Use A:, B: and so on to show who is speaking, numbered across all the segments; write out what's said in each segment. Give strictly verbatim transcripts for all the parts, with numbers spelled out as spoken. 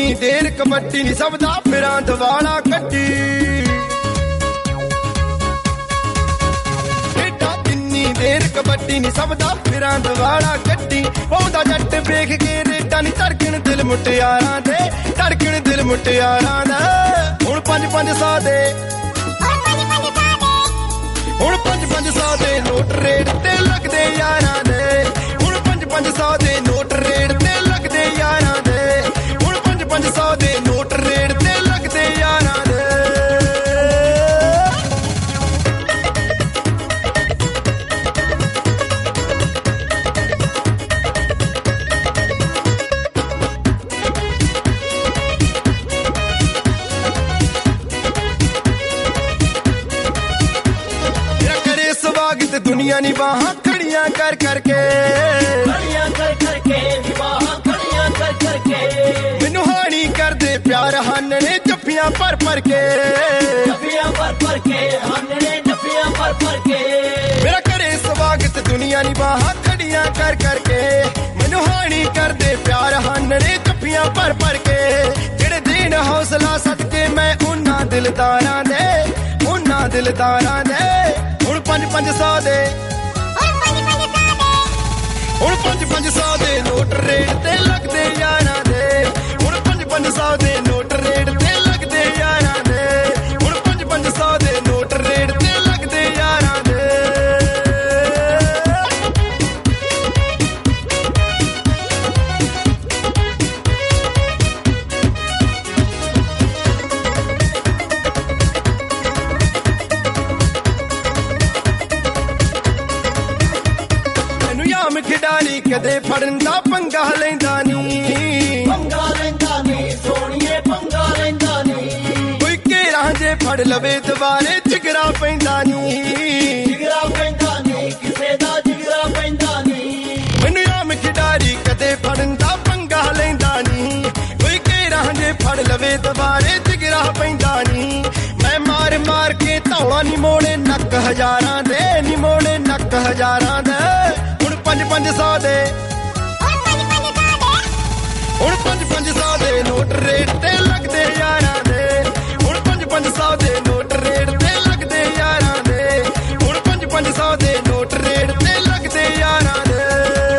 A: ਜਿੰਨੀ ਦੇਰ ਕਬੱਡੀ ਨੀ ਸਭ ਦਾ ਫਿਰਾਂ ਦਵਾਲਾ ਕੱਢੀ ਏਡਾ ਜਿੰਨੀ ਦੇਰ ਕਬੱਡੀ ਨੀ ਸਭ ਦਾ ਫਿਰਾਂ ਦਵਾਲਾ ਕੱਢੀ ਪਾਉਂਦਾ ਜੱਟ ਵੇਖ ਕੇ ਰੇਡਾਂ ਨੀ ਧੜਕਣ ਦਿਲ ਮੁਟਿਆਰਾਂ ਦੇ ਧੜਕਣ ਦਿਲ ਮੁਟਿਆਰਾਂ ਦਾ ਹੁਣ ਪੰਜ ਪੰਜ ਸੌ ਦੇ ਹੁਣ ਪੰਜ ਪੰਜ ਸੌ ਦੇ ਨੋਟ ਰੇਡ ਤੇ ਲੱਗਦੇ ਯਾਰਾਂ ਦੇ ਹੁਣ ਪੰਜ ਪੰਜ ਸੌ ਦੇ ਨੋਟ ਰੇਡ ਤੇ ਲੱਗਦੇ ਯਾਰਾਂ ਦੇ ਹੁਣ ਪੰਜ ਪੰਜ ਸੌ ਦੇ ਨੋਟ ਰੇਡ ਤੇ ਲੱਗਦੇ ਯਾਰਾਂ ਦੇ दुनिया निवाहा खड़ियां कर करके
B: खड़ियां कर करके निवाहा खड़ियां कर करके
A: मैनू हानी कर दे प्यार हानने जफ्फियां भर भर के
B: जफ्फियां भर भर के हानने जफ्फियां भर भर के
A: मेरा करे स्वागत दुनिया निवाहा खड़ियां कर करके मैनू हानी कर दे प्यार हानने जफ्फियां भर भर के जेड़े दिन हौसला सदके मैं उन्हां दिलदारां दे उन्हां दिलदारां दे ਹੁਣ ਪੰਜ ਪੰਜ ਸੌ ਦੇ ਹੁਣ ਪੰਜ ਪੰਜ ਸੌ ਦੇ ਨੋਟ ਰੇਡ ਤੇ ਲੱਗਦੇ ਯਾਰਾਂ ਦੇ ਹੁਣ ਪੰਜ ਪੰਜ ਸੌ ਦੇ ਨੋਟ ਰੇਡ ਤੇ ਲੱਗਦੇ ਯਾਰਾਂ ਦੇ ਹੁਣ ਪੰਜ ਪੰਜ ਸੌ ਦੇ ਨੋਟ ਰੇਡ ਤੇ ਲੱਗਦੇ ਯਾਰਾਂ ਦੇ ਖਿਡਾਰੀ ਕਦੇ ਫੜਨ ਦਾ ਪੰਗਾ ਲੈਂਦਾ ਨੀ
B: ਪੰਗਾ ਲੈਂਦਾ ਨੀ ਸੋਹਣੀਏ ਪੰਗਾ ਲੈਂਦਾ ਨੀ
A: ਕੋਈ ਘੇਰਾਂ ਜੇ ਫੜ ਲਵੇ ਦੁਬਾਰੇ ਜਿਗਰਾ ਪੈਂਦਾ ਨੀ
B: ਜਿਗਰਾ ਪੈਂਦਾ ਨੀ ਕਿਸੇ ਦਾ ਜਿਗਰਾ ਪੈਂਦਾ ਨੀ
A: ਮੈਨੂੰ ਆਮ ਖਿਡਾਰੀ ਕਦੇ ਫੜਨ ਦਾ ਪੰਗਾ ਲੈਂਦਾ ਨੀ ਕੋਈ ਘੇਰਾਂ ਜੇ ਫੜ ਲਵੇ ਦੁਬਾਰੇ ਜਿਗਰਾ ਪੈਂਦਾ ਨੀ ਮੈਂ ਮਾਰ ਮਾਰ ਕੇ ਧੌਲਾ ਨੀ ਮੋੜੇ ਨੱਕ ਹਜ਼ਾਰਾਂ ਦੇ ਨੀ ਮੋੜੇ ਨੱਕ ਹਜ਼ਾਰਾਂ ਦੇ ਪੰਜ ਪੰਜ ਸੌ ਦੇ ਹੁਣ ਪੰਜ ਪੰਜ ਸੌ ਦੇ ਨੋਟ ਰੇਡ ਤੇ ਲੱਗਦੇ ਯਾਰਾਂ ਦੇ ਹੁਣ ਪੰਜ ਪੰਜ ਸੌ ਦੇ ਨੋਟ ਰੇਡ ਤੇ ਲੱਗਦੇ ਯਾਰਾਂ ਦੇ ਹੁਣ ਪੰਜ ਪੰਜ ਸੌ ਦੇ ਨੋਟ ਰੇਡ ਤੇ ਲੱਗਦੇ ਯਾਰਾਂ ਦੇ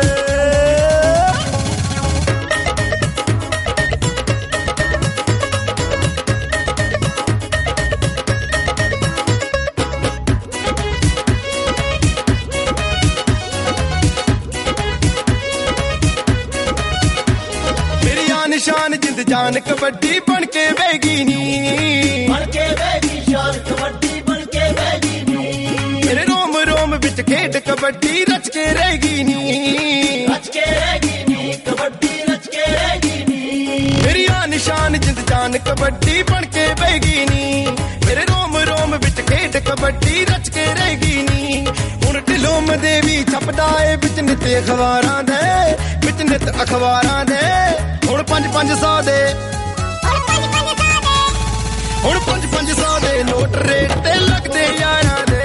A: शान जिंद जान कबड्डी बन के बहगी नी
B: बन के बहगी शान कबड्डी बन के बहगी नी
A: मेरे रोम रोम विच खेड कबड्डी रच के रहेगी नी
B: रच के रहेगी नी कबड्डी रच के रहेगी नी
A: मेरी आन शान जिंद जान कबड्डी बन के बहगी नी मेरे रोम रोम विच खेड कबड्डी रच के रहेगी नी हुण ढिलोम दे भी छपदा ए विच नित अखबारां दे विच नित अखबारां दे ਹੁਣ ਪੰਜ ਪੰਜ ਸੌ ਦੇ ਹੁਣ ਪੰਜ ਪੰਜ ਸੌ ਦੇ ਨੋਟ ਰੇਡ ਤੇ ਲੱਗਦੇ ਯਾਰਾਂ ਦੇ